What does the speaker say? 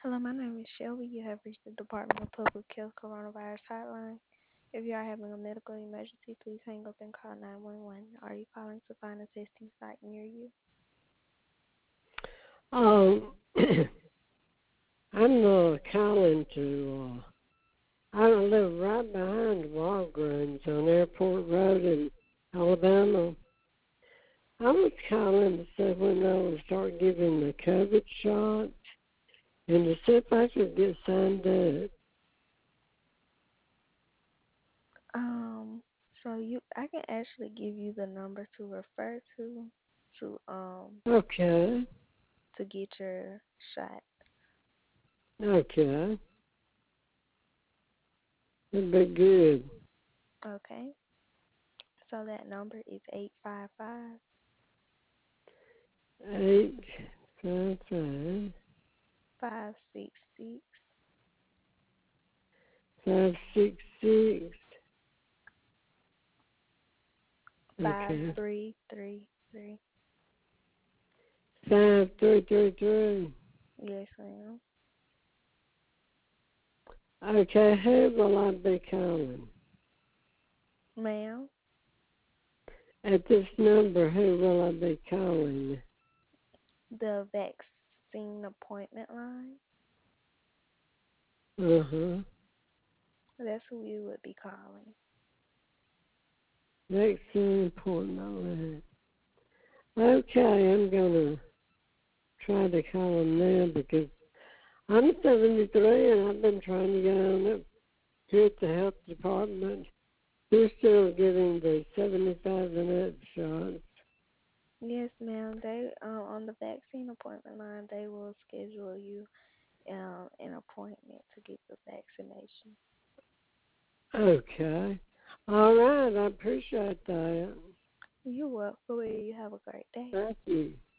Hello, my name is Shelby. You have reached the Department of Public Health Coronavirus Hotline. If you are having a medical emergency, please hang up and call 911. Are you calling to find a testing site near you? Um, I'm calling to. I live right behind Walgreens on Airport Road in Alabama. I was calling to see when they will start giving the COVID shot and to see if I could get signed up. Um, I can actually give you the number to refer to um Okay, to get your shot. okay, that'd be good. Okay. So that number is 855 855 566 566. Okay, 5333. 5333. Yes, ma'am. Okay, who will I be calling? Ma'am, At this number, who will I be calling? the vaccine appointment line. Uh-huh. That's who you would be calling. Vaccine appointment. Okay, I'm going to try to call them now because I'm 73 and I've been trying to get on up here at the health department. They're still giving the 75 and up shots. Yes, ma'am. They on the vaccine appointment line, they will schedule you an appointment to get the vaccination. Okay. All right, I appreciate that. You're welcome. You have a great day. Thank you.